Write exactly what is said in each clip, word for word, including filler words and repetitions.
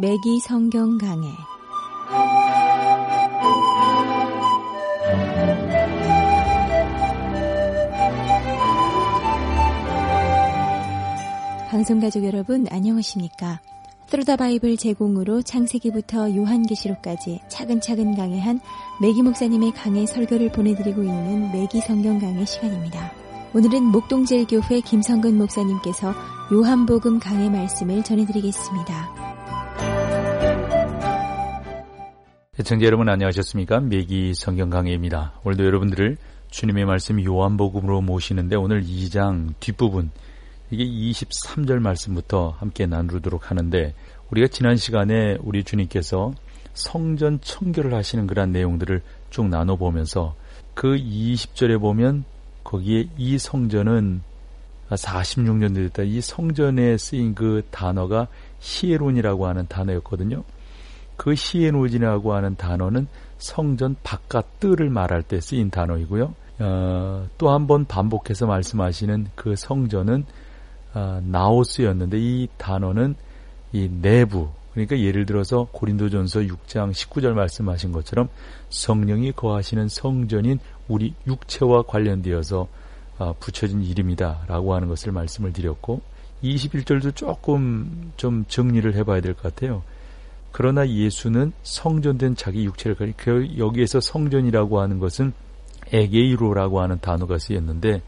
매기 성경 강해. 방송가족 여러분 안녕하십니까? 트루더 바이블 제공으로 창세기부터 요한계시록까지 차근차근 강해한 매기 목사님의 강해 설교를 보내드리고 있는 매기 성경 강해 시간입니다. 오늘은 목동제일교회 김성근 목사님께서 요한복음 강해 말씀을 전해드리겠습니다. 시청자 여러분 안녕하셨습니까? 매기 성경 강해입니다. 오늘도 여러분들을 주님의 말씀 요한복음으로 모시는데 오늘 이 장 뒷부분 이게 이십삼 절 말씀부터 함께 나누도록 하는데, 우리가 지난 시간에 우리 주님께서 성전 청결을 하시는 그런 내용들을 쭉 나눠보면서 그 이십 절에 보면 거기에 이 성전은 사십육 년 됐다. 이 성전에 쓰인 그 단어가 히에론이라고 하는 단어였거든요. 그 히에론이라고 하는 단어는 성전 바깥 뜰을 말할 때 쓰인 단어이고요. 어, 또 한 번 반복해서 말씀하시는 그 성전은 아, 나오스였는데 이 단어는 이 내부, 그러니까 예를 들어서 고린도전서 육 장 십구 절 말씀하신 것처럼 성령이 거하시는 성전인 우리 육체와 관련되어서 아, 붙여진 이름이다 라고 하는 것을 말씀을 드렸고, 이십일 절도 조금 좀 정리를 해봐야 될 것 같아요. 그러나 예수는 성전된 자기 육체를 가리, 그 여기에서 성전이라고 하는 것은 에게이로라고 하는 단어가 쓰였는데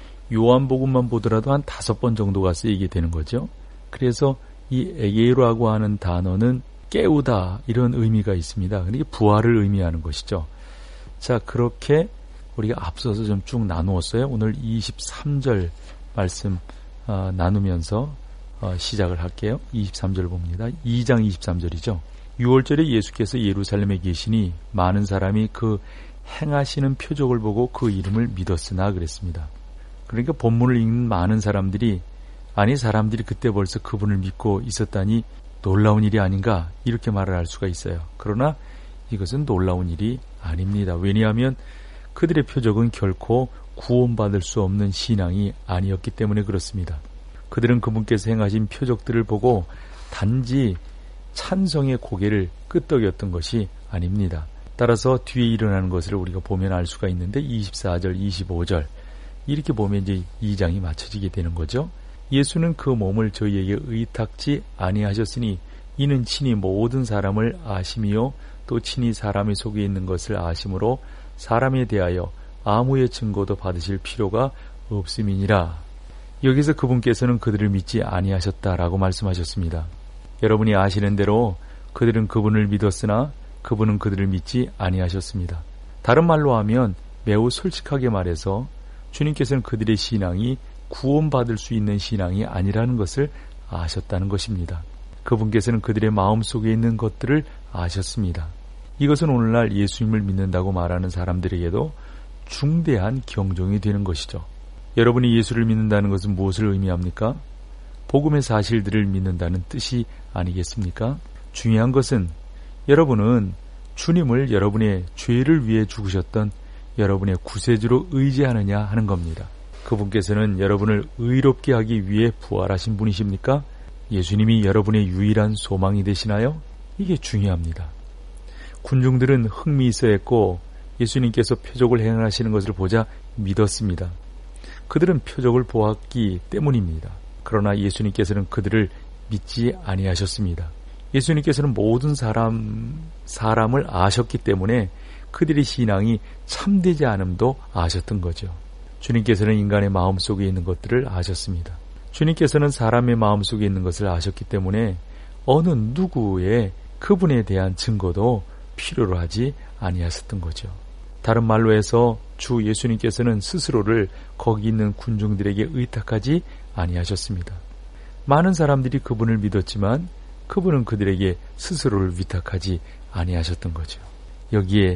요한복음만 보더라도 한 다섯 번 정도가 쓰이게 되는 거죠. 그래서 이 에게이로라고 하는 단어는 깨우다 이런 의미가 있습니다. 그러니까 부활을 의미하는 것이죠. 자, 그렇게 우리가 앞서서 좀 쭉 나누었어요. 오늘 이십삼 절 말씀 어, 나누면서 어, 시작을 할게요. 이십삼 절 봅니다. 이 장 이십삼 절이죠. 유월절에 예수께서 예루살렘에 계시니 많은 사람이 그 행하시는 표적을 보고 그 이름을 믿었으나 그랬습니다. 그러니까 본문을 읽는 많은 사람들이, 아니 사람들이 그때 벌써 그분을 믿고 있었다니 놀라운 일이 아닌가 이렇게 말을 할 수가 있어요. 그러나 이것은 놀라운 일이 아닙니다. 왜냐하면 그들의 표적은 결코 구원받을 수 없는 신앙이 아니었기 때문에 그렇습니다. 그들은 그분께서 행하신 표적들을 보고 단지 찬성의 고개를 끄덕였던 것이 아닙니다. 따라서 뒤에 일어나는 것을 우리가 보면 알 수가 있는데 이십사 절, 이십오 절 이렇게 보면 이제 이 장이 맞춰지게 되는 거죠. 예수는 그 몸을 저희에게 의탁지 아니하셨으니 이는 친히 모든 사람을 아심이요 또 친히 사람의 속에 있는 것을 아심으로 사람에 대하여 아무의 증거도 받으실 필요가 없음이니라. 여기서 그분께서는 그들을 믿지 아니하셨다라고 말씀하셨습니다. 여러분이 아시는 대로 그들은 그분을 믿었으나 그분은 그들을 믿지 아니하셨습니다. 다른 말로 하면 매우 솔직하게 말해서 주님께서는 그들의 신앙이 구원받을 수 있는 신앙이 아니라는 것을 아셨다는 것입니다. 그분께서는 그들의 마음속에 있는 것들을 아셨습니다. 이것은 오늘날 예수님을 믿는다고 말하는 사람들에게도 중대한 경종이 되는 것이죠. 여러분이 예수를 믿는다는 것은 무엇을 의미합니까? 복음의 사실들을 믿는다는 뜻이 아니겠습니까? 중요한 것은 여러분은 주님을 여러분의 죄를 위해 죽으셨던 여러분의 구세주로 의지하느냐 하는 겁니다. 그분께서는 여러분을 의롭게 하기 위해 부활하신 분이십니까? 예수님이 여러분의 유일한 소망이 되시나요? 이게 중요합니다. 군중들은 흥미있어 했고 예수님께서 표적을 행하시는 것을 보자 믿었습니다. 그들은 표적을 보았기 때문입니다. 그러나 예수님께서는 그들을 믿지 아니하셨습니다. 예수님께서는 모든 사람, 사람을 아셨기 때문에 그들의 신앙이 참되지 않음도 아셨던 거죠. 주님께서는 인간의 마음속에 있는 것들을 아셨습니다. 주님께서는 사람의 마음속에 있는 것을 아셨기 때문에 어느 누구의 그분에 대한 증거도 필요로 하지 아니하셨던 거죠. 다른 말로 해서 주 예수님께서는 스스로를 거기 있는 군중들에게 의탁하지 아니하셨습니다. 많은 사람들이 그분을 믿었지만 그분은 그들에게 스스로를 위탁하지 아니하셨던 거죠. 여기에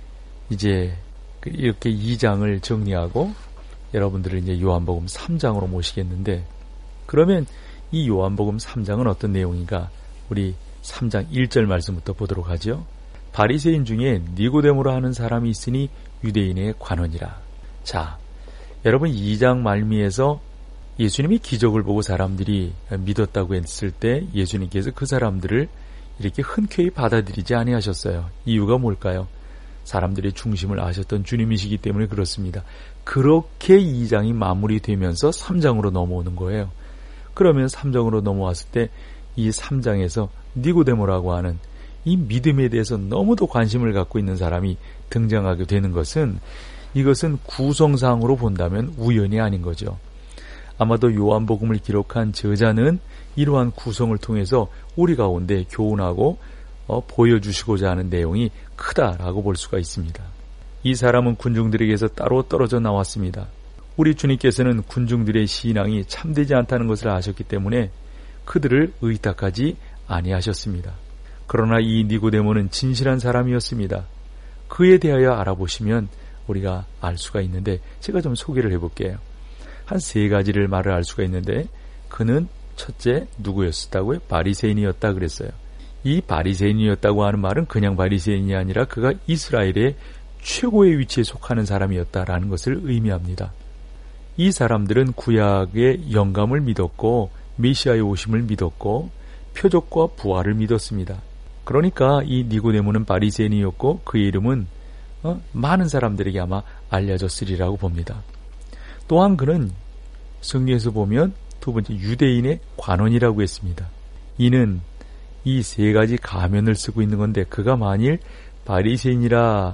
이제 이렇게 이 장을 정리하고 여러분들을 이제 요한복음 삼 장으로 모시겠는데, 그러면 이 요한복음 삼 장은 어떤 내용인가? 우리 삼 장 일 절 말씀부터 보도록 하죠. 바리새인 중에 니고데모라 하는 사람이 있으니 유대인의 관원이라. 자, 여러분 이 장 말미에서 예수님이 기적을 보고 사람들이 믿었다고 했을 때 예수님께서 그 사람들을 이렇게 흔쾌히 받아들이지 아니하셨어요. 이유가 뭘까요? 사람들의 중심을 아셨던 주님이시기 때문에 그렇습니다. 그렇게 이 장이 마무리되면서 삼 장으로 넘어오는 거예요. 그러면 삼 장으로 넘어왔을 때 이 삼 장에서 니고데모라고 하는 이 믿음에 대해서 너무도 관심을 갖고 있는 사람이 등장하게 되는 것은, 이것은 구성상으로 본다면 우연이 아닌 거죠. 아마도 요한복음을 기록한 저자는 이러한 구성을 통해서 우리 가운데 교훈하고 어, 보여주시고자 하는 내용이 크다라고 볼 수가 있습니다. 이 사람은 군중들에게서 따로 떨어져 나왔습니다. 우리 주님께서는 군중들의 신앙이 참되지 않다는 것을 아셨기 때문에 그들을 의탁하지 아니하셨습니다. 그러나 이 니고데모는 진실한 사람이었습니다. 그에 대하여 알아보시면 우리가 알 수가 있는데, 제가 좀 소개를 해볼게요. 한 세 가지를 말을 알 수가 있는데, 그는 첫째 누구였다고요? 바리새인이었다 그랬어요. 이 바리새인이었다고 하는 말은 그냥 바리새인이 아니라 그가 이스라엘의 최고의 위치에 속하는 사람이었다라는 것을 의미합니다. 이 사람들은 구약의 영감을 믿었고 메시아의 오심을 믿었고 표적과 부활을 믿었습니다. 그러니까 이 니고데모는 바리새인이었고 그의 이름은 어? 많은 사람들에게 아마 알려졌으리라고 봅니다. 또한 그는 성경에서 보면 두 번째 유대인의 관원이라고 했습니다. 이는 이 세 가지 가면을 쓰고 있는 건데, 그가 만일 바리새인이라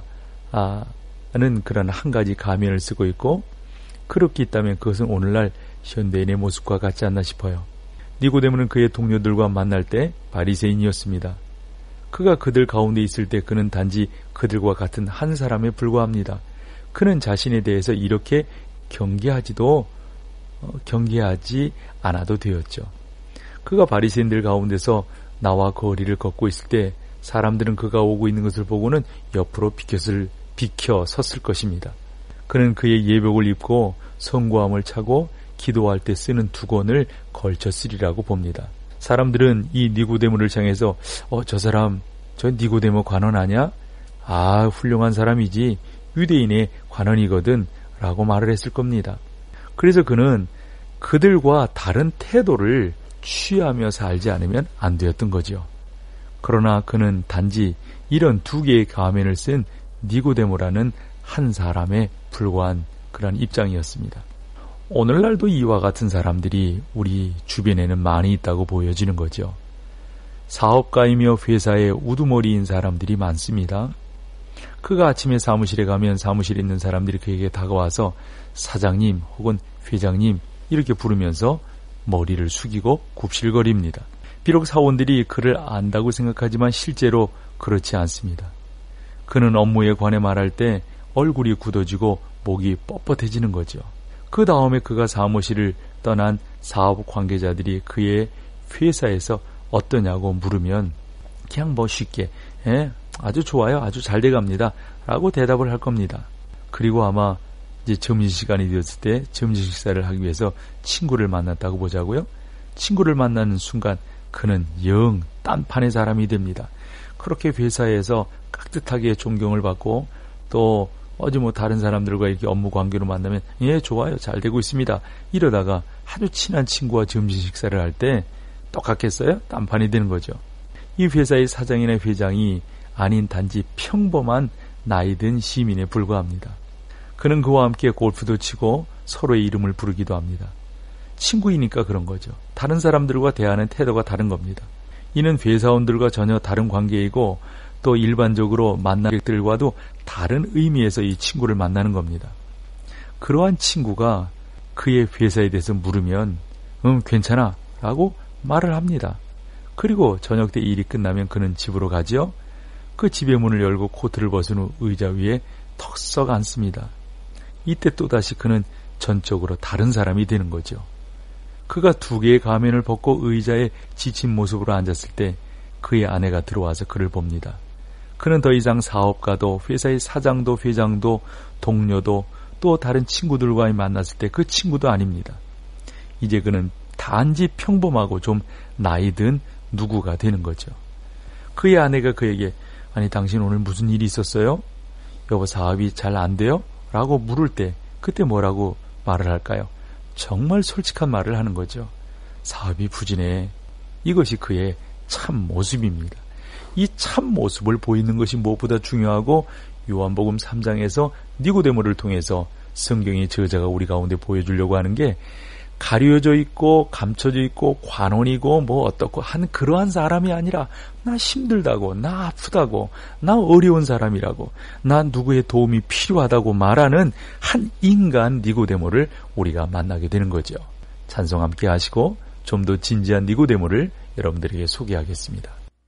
하는 그런 한 가지 가면을 쓰고 있고 그렇게 있다면 그것은 오늘날 현대인의 모습과 같지 않나 싶어요. 니고데모는 그의 동료들과 만날 때 바리새인이었습니다. 그가 그들 가운데 있을 때 그는 단지 그들과 같은 한 사람에 불과합니다. 그는 자신에 대해서 이렇게 경계하지도 어, 경계하지 않아도 되었죠. 그가 바리새인들 가운데서 나와 거리를 걷고 있을 때 사람들은 그가 오고 있는 것을 보고는 옆으로 비켰을, 비켜 섰을 것입니다. 그는 그의 예복을 입고 성구함을 차고 기도할 때 쓰는 두건을 걸쳤으리라고 봅니다. 사람들은 이 니고데모를 향해서 어, 저 사람 저 니고데모 관원 아냐? 아, 훌륭한 사람이지. 유대인의 관원이거든 라고 말을 했을 겁니다. 그래서 그는 그들과 다른 태도를 취하며 살지 않으면 안 되었던 거죠. 그러나 그는 단지 이런 두 개의 가면을 쓴 니고데모라는 한 사람에 불과한 그런 입장이었습니다. 오늘날도 이와 같은 사람들이 우리 주변에는 많이 있다고 보여지는 거죠. 사업가이며 회사에 우두머리인 사람들이 많습니다. 그가 아침에 사무실에 가면 사무실에 있는 사람들이 그에게 다가와서 사장님 혹은 회장님 이렇게 부르면서 머리를 숙이고 굽실거립니다. 비록 사원들이 그를 안다고 생각하지만 실제로 그렇지 않습니다. 그는 업무에 관해 말할 때 얼굴이 굳어지고 목이 뻣뻣해지는 거죠. 그 다음에 그가 사무실을 떠난 사업 관계자들이 그의 회사에서 어떠냐고 물으면 그냥 뭐 쉽게 예, 아주 좋아요, 아주 잘 돼갑니다 라고 대답을 할 겁니다. 그리고 아마 이제 점심시간이 되었을 때 점심 식사를 하기 위해서 친구를 만났다고 보자고요. 친구를 만나는 순간 그는 영 딴판의 사람이 됩니다. 그렇게 회사에서 깍듯하게 존경을 받고 또 어제 뭐 다른 사람들과 이렇게 업무 관계로 만나면 예 좋아요 잘 되고 있습니다 이러다가 아주 친한 친구와 점심 식사를 할 때 똑같겠어요? 딴판이 되는 거죠. 이 회사의 사장이나 회장이 아닌 단지 평범한 나이든 시민에 불과합니다. 그는 그와 함께 골프도 치고 서로의 이름을 부르기도 합니다. 친구이니까 그런 거죠. 다른 사람들과 대하는 태도가 다른 겁니다. 이는 회사원들과 전혀 다른 관계이고 또 일반적으로 만나는 것들과도 다른 의미에서 이 친구를 만나는 겁니다. 그러한 친구가 그의 회사에 대해서 물으면 음 괜찮아 라고 말을 합니다. 그리고 저녁 때 일이 끝나면 그는 집으로 가지요. 그 집의 문을 열고 코트를 벗은 후 의자 위에 턱썩 앉습니다. 이때 또다시 그는 전적으로 다른 사람이 되는 거죠. 그가 두 개의 가면을 벗고 의자에 지친 모습으로 앉았을 때 그의 아내가 들어와서 그를 봅니다. 그는 더 이상 사업가도 회사의 사장도 회장도 동료도 또 다른 친구들과 만났을 때 그 친구도 아닙니다. 이제 그는 단지 평범하고 좀 나이 든 누구가 되는 거죠. 그의 아내가 그에게 아니 당신 오늘 무슨 일이 있었어요? 여보 사업이 잘 안 돼요? 라고 물을 때 그때 뭐라고 말을 할까요? 정말 솔직한 말을 하는 거죠. 사업이 부진해. 이것이 그의 참 모습입니다. 이 참 모습을 보이는 것이 무엇보다 중요하고 요한복음 삼 장에서 니고데모를 통해서 성경의 저자가 우리 가운데 보여주려고 하는 게 가려져 있고 감춰져 있고 관원이고 뭐 어떻고 한 그러한 사람이 아니라 나 힘들다고, 나 아프다고, 나 어려운 사람이라고, 나 누구의 도움이 필요하다고 말하는 한 인간 니고데모를 우리가 만나게 되는 거죠. 찬송 함께 하시고 좀 더 진지한 니고데모를 여러분들에게 소개하겠습니다.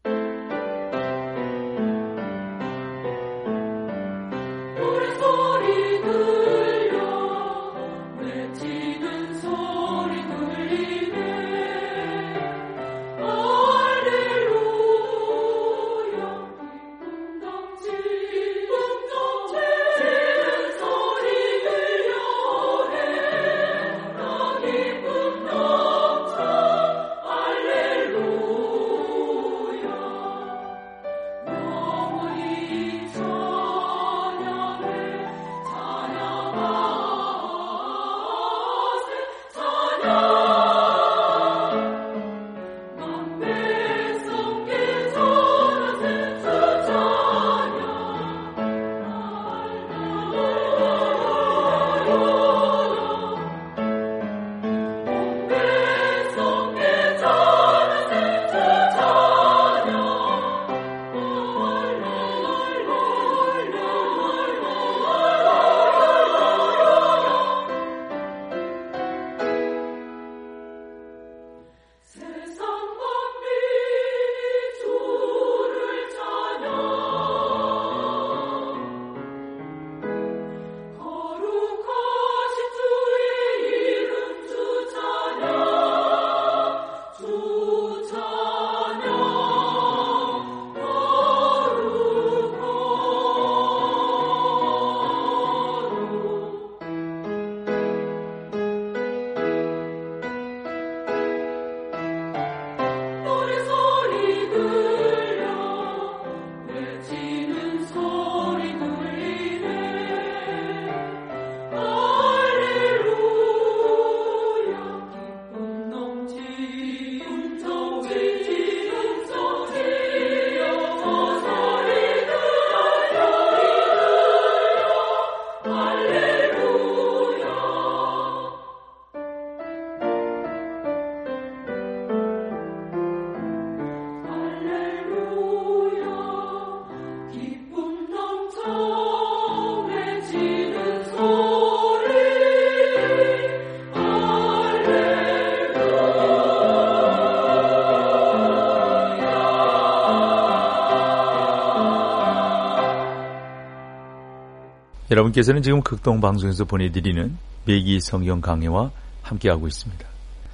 여러분께서는 지금 극동방송에서 보내드리는 매기 성경 강해와 함께하고 있습니다.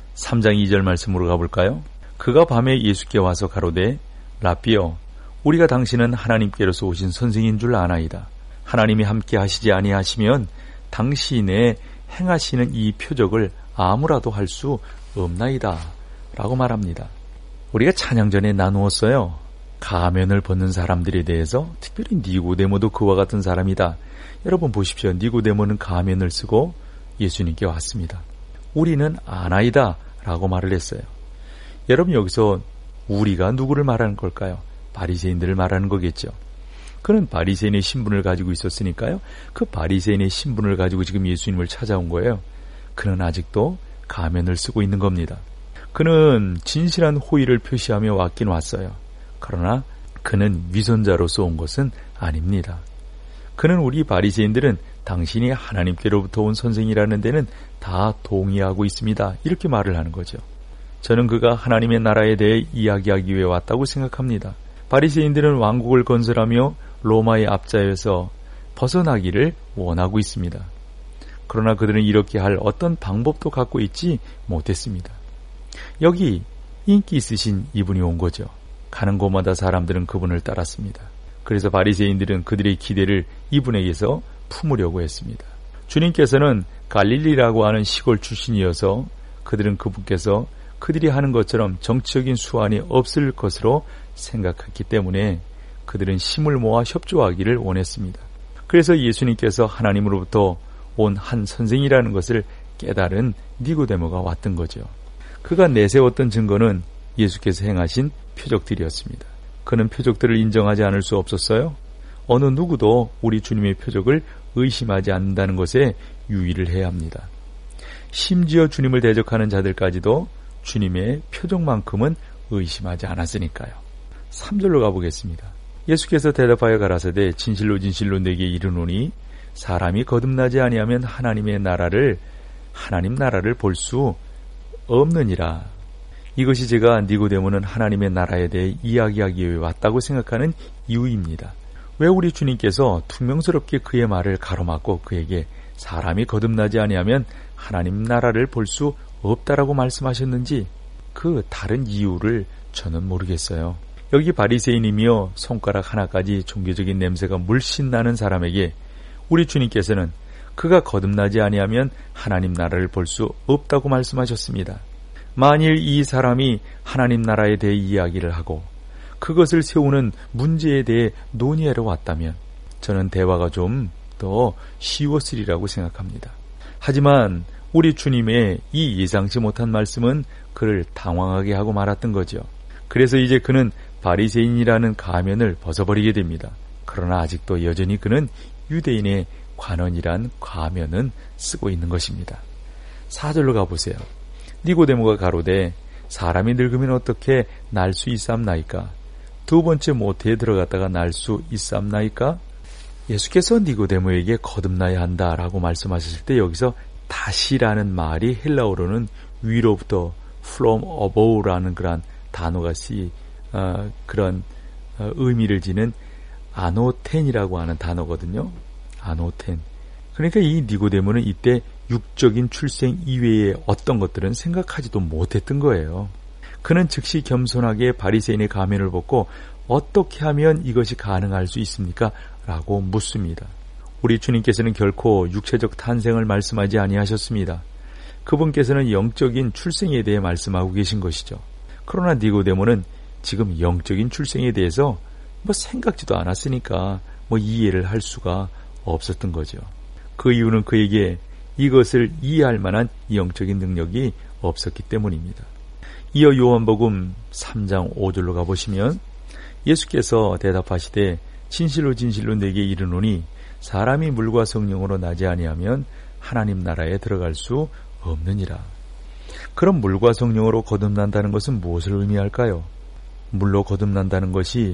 삼 장 이 절 말씀으로 가볼까요? 그가 밤에 예수께 와서 가로되 라삐여 우리가 당신은 하나님께로서 오신 선생인 줄 아나이다. 하나님이 함께 하시지 아니하시면 당신의 행하시는 이 표적을 아무라도 할 수 없나이다 라고 말합니다. 우리가 찬양 전에 나누었어요. 가면을 벗는 사람들에 대해서 특별히 니고데모도 그와 같은 사람이다. 여러분 보십시오. 니고데모는 가면을 쓰고 예수님께 왔습니다. 우리는 아나이다 라고 말을 했어요. 여러분 여기서 우리가 누구를 말하는 걸까요? 바리새인들을 말하는 거겠죠. 그는 바리새인의 신분을 가지고 있었으니까요. 그 바리새인의 신분을 가지고 지금 예수님을 찾아온 거예요. 그는 아직도 가면을 쓰고 있는 겁니다. 그는 진실한 호의를 표시하며 왔긴 왔어요. 그러나 그는 위선자로서 온 것은 아닙니다. 그는 우리 바리새인들은 당신이 하나님께로부터 온 선생이라는 데는 다 동의하고 있습니다. 이렇게 말을 하는 거죠. 저는 그가 하나님의 나라에 대해 이야기하기 위해 왔다고 생각합니다. 바리새인들은 왕국을 건설하며 로마의 압자에서 벗어나기를 원하고 있습니다. 그러나 그들은 이렇게 할 어떤 방법도 갖고 있지 못했습니다. 여기 인기 있으신 이분이 온 거죠. 가는 곳마다 사람들은 그분을 따랐습니다. 그래서 바리새인들은 그들의 기대를 이분에게서 품으려고 했습니다. 주님께서는 갈릴리라고 하는 시골 출신이어서 그들은 그분께서 그들이 하는 것처럼 정치적인 수완이 없을 것으로 생각했기 때문에 그들은 힘을 모아 협조하기를 원했습니다. 그래서 예수님께서 하나님으로부터 온 한 선생이라는 것을 깨달은 니고데모가 왔던 거죠. 그가 내세웠던 증거는 예수께서 행하신 표적들이었습니다. 그는 표적들을 인정하지 않을 수 없었어요. 어느 누구도 우리 주님의 표적을 의심하지 않는다는 것에 유의를 해야 합니다. 심지어 주님을 대적하는 자들까지도 주님의 표적만큼은 의심하지 않았으니까요. 삼 절로 가보겠습니다. 예수께서 대답하여 가라사대 진실로 진실로 내게 이르노니 사람이 거듭나지 아니하면 하나님의 나라를 하나님 나라를 볼 수 없느니라. 이것이 제가 니고데모는 하나님의 나라에 대해 이야기하기 위해 왔다고 생각하는 이유입니다. 왜 우리 주님께서 퉁명스럽게 그의 말을 가로막고 그에게 사람이 거듭나지 아니하면 하나님 나라를 볼 수 없다라고 말씀하셨는지 그 다른 이유를 저는 모르겠어요. 여기 바리새인이며 손가락 하나까지 종교적인 냄새가 물씬 나는 사람에게 우리 주님께서는 그가 거듭나지 아니하면 하나님 나라를 볼 수 없다고 말씀하셨습니다. 만일 이 사람이 하나님 나라에 대해 이야기를 하고 그것을 세우는 문제에 대해 논의하러 왔다면 저는 대화가 좀 더 쉬웠으리라고 생각합니다. 하지만 우리 주님의 이 예상치 못한 말씀은 그를 당황하게 하고 말았던 거죠. 그래서 이제 그는 바리새인이라는 가면을 벗어버리게 됩니다. 그러나 아직도 여전히 그는 유대인의 관원이란 가면은 쓰고 있는 것입니다. 사 절로 가보세요. 니고데모가 가로되 사람이 늙으면 어떻게 날 수 있삼나이까? 두 번째 모태에 들어갔다가 날 수 있삼나이까? 예수께서 니고데모에게 거듭나야 한다라고 말씀하셨을 때 여기서 다시라는 말이 헬라어로는 위로부터 from above라는 그런 단어가 쓰이 어, 그런 어, 의미를 지닌 아노텐이라고 하는 단어거든요. 아노텐. 그러니까 이 니고데모는 이때 육적인 출생 이외의 어떤 것들은 생각하지도 못했던 거예요. 그는 즉시 겸손하게 바리새인의 가면을 벗고 어떻게 하면 이것이 가능할 수 있습니까? 라고 묻습니다. 우리 주님께서는 결코 육체적 탄생을 말씀하지 아니하셨습니다. 그분께서는 영적인 출생에 대해 말씀하고 계신 것이죠. 그러나 니고데모는 지금 영적인 출생에 대해서 뭐 생각지도 않았으니까 뭐 이해를 할 수가 없었던 거죠. 그 이유는 그에게 이것을 이해할 만한 영적인 능력이 없었기 때문입니다. 이어 요한복음 삼 장 오 절로 가보시면 예수께서 대답하시되 진실로 진실로 내게 이르노니 사람이 물과 성령으로 나지 아니하면 하나님 나라에 들어갈 수 없느니라. 그럼 물과 성령으로 거듭난다는 것은 무엇을 의미할까요? 물로 거듭난다는 것이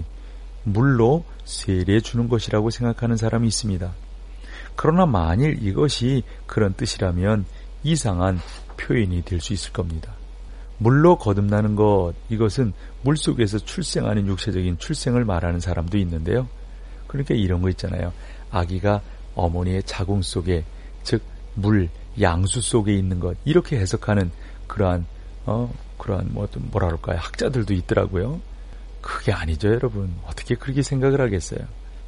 물로 세례 주는 것이라고 생각하는 사람이 있습니다. 그러나 만일 이것이 그런 뜻이라면 이상한 표현이 될 수 있을 겁니다. 물로 거듭나는 것, 이것은 물속에서 출생하는 육체적인 출생을 말하는 사람도 있는데요. 그러니까 이런 거 있잖아요. 아기가 어머니의 자궁 속에, 즉 물, 양수 속에 있는 것, 이렇게 해석하는 그러한 어 그러한 뭐 뭐라 그럴까요? 학자들도 있더라고요. 그게 아니죠, 여러분. 어떻게 그렇게 생각을 하겠어요?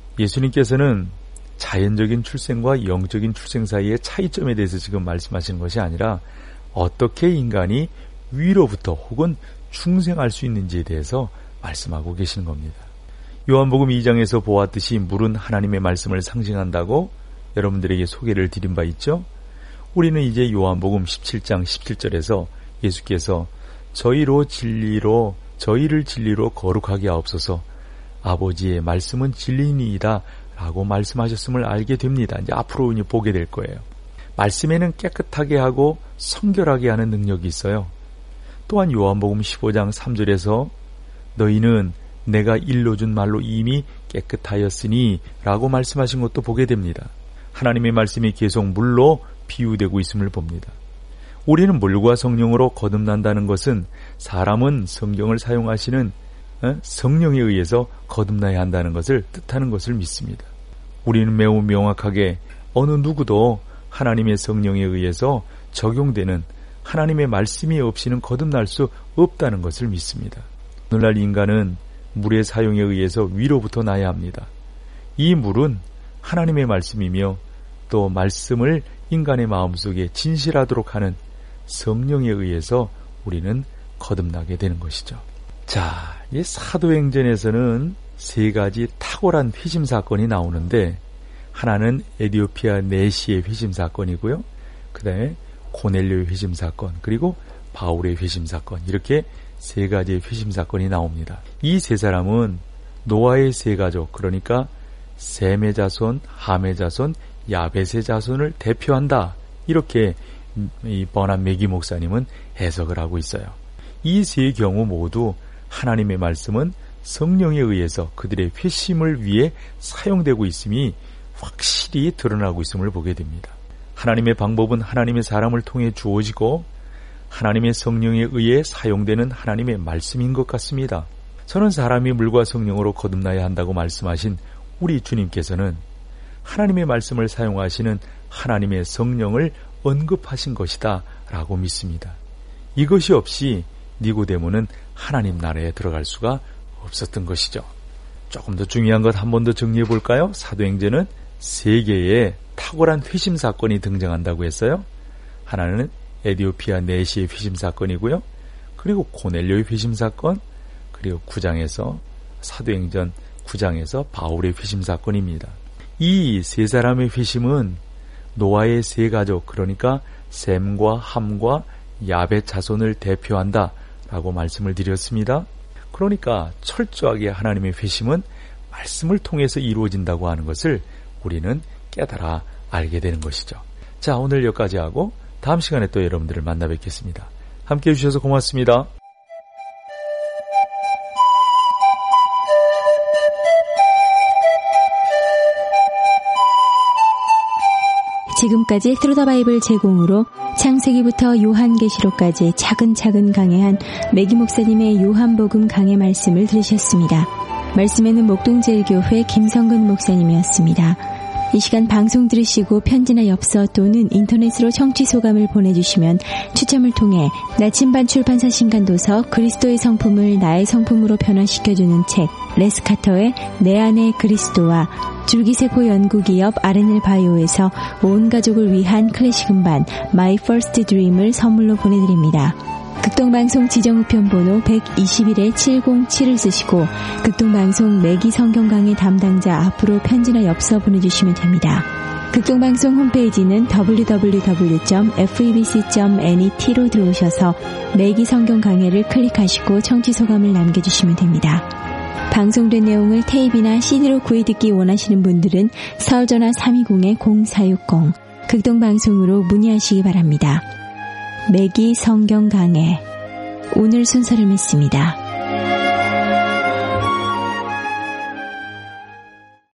예수님께서는 자연적인 출생과 영적인 출생 사이의 차이점에 대해서 지금 말씀하시는 것이 아니라 어떻게 인간이 위로부터 혹은 중생할 수 있는지에 대해서 말씀하고 계시는 겁니다. 요한복음 이 장에서 보았듯이 물은 하나님의 말씀을 상징한다고 여러분들에게 소개를 드린 바 있죠? 우리는 이제 요한복음 십칠 장 십칠 절에서 예수께서 저희로 진리로 저희를 진리로 거룩하게 하옵소서 아버지의 말씀은 진리니이다 라고 말씀하셨음을 알게 됩니다. 이제 앞으로 이제 보게 될 거예요. 말씀에는 깨끗하게 하고 성결하게 하는 능력이 있어요. 또한 요한복음 십오 장 삼 절에서 너희는 내가 일러준 말로 이미 깨끗하였으니 라고 말씀하신 것도 보게 됩니다. 하나님의 말씀이 계속 물로 비유되고 있음을 봅니다. 우리는 물과 성령으로 거듭난다는 것은 사람은 성경을 사용하시는 성령에 의해서 거듭나야 한다는 것을 뜻하는 것을 믿습니다. 우리는 매우 명확하게 어느 누구도 하나님의 성령에 의해서 적용되는 하나님의 말씀이 없이는 거듭날 수 없다는 것을 믿습니다. 오늘날 인간은 물의 사용에 의해서 위로부터 나야 합니다. 이 물은 하나님의 말씀이며 또 말씀을 인간의 마음속에 진실하도록 하는 성령에 의해서 우리는 거듭나게 되는 것이죠. 자, 이 사도행전에서는 세 가지 탁월한 회심 사건이 나오는데 하나는 에디오피아 내시의 회심 사건이고요. 그 다음에 고넬료의 회심 사건, 그리고 바울의 회심 사건, 이렇게 세 가지의 회심 사건이 나옵니다. 이 세 사람은 노아의 세 가족, 그러니까 셈의 자손, 함의 자손, 야벳의 자손을 대표한다. 이렇게 이 버남 매기 목사님은 해석을 하고 있어요. 이 세 경우 모두 하나님의 말씀은 성령에 의해서 그들의 회심을 위해 사용되고 있음이 확실히 드러나고 있음을 보게 됩니다. 하나님의 방법은 하나님의 사람을 통해 주어지고 하나님의 성령에 의해 사용되는 하나님의 말씀인 것 같습니다. 저는 사람이 물과 성령으로 거듭나야 한다고 말씀하신 우리 주님께서는 하나님의 말씀을 사용하시는 하나님의 성령을 언급하신 것이다 라고 믿습니다. 이것이 없이 니고데모는 하나님 나라에 들어갈 수가 없었던 것이죠. 조금 더 중요한 것 한 번 더 정리해 볼까요? 사도행전은 세 개의 탁월한 회심 사건이 등장한다고 했어요. 하나는 에디오피아 네시의 회심 사건이고요. 그리고 고넬료의 회심 사건, 그리고 구 장에서 사도행전 구 장에서 바울의 회심 사건입니다. 이 세 사람의 회심은 노아의 세 가족, 그러니까 셈과 함과 야벳 자손을 대표한다 라고 말씀을 드렸습니다. 그러니까 철저하게 하나님의 회심은 말씀을 통해서 이루어진다고 하는 것을 우리는 깨달아 알게 되는 것이죠. 자, 오늘 여기까지 하고 다음 시간에 또 여러분들을 만나 뵙겠습니다. 함께해 주셔서 고맙습니다. 지금까지 트루 더 바이블 제공으로 창세기부터 요한계시록까지 차근차근 강해한 매기 목사님의 요한복음 강해 말씀을 들으셨습니다. 말씀에는 목동제일교회 김성근 목사님이었습니다. 이 시간 방송 들으시고 편지나 엽서 또는 인터넷으로 청취 소감을 보내주시면 추첨을 통해 나침반 출판사 신간도서 그리스도의 성품을 나의 성품으로 변화시켜주는 책 레스카터의 내 안의 그리스도와 줄기세포 연구기업 알엔엘 바이오에서 온 가족을 위한 클래식 음반 My First Dream을 선물로 보내드립니다. 극동방송 지정우편번호 백이십일 칠공칠을 쓰시고 극동방송 매기 성경강의 담당자 앞으로 편지나 엽서 보내주시면 됩니다. 극동방송 홈페이지는 더블유 더블유 더블유 점 에프이비씨 점 net로 들어오셔서 매기 성경강해를 클릭하시고 청취소감을 남겨주시면 됩니다. 방송된 내용을 테이프나 씨디로 구해듣기 원하시는 분들은 서울전화 삼이공 공사육공 극동방송으로 문의하시기 바랍니다. 매기 성경 강해 오늘 순서를 맺습니다.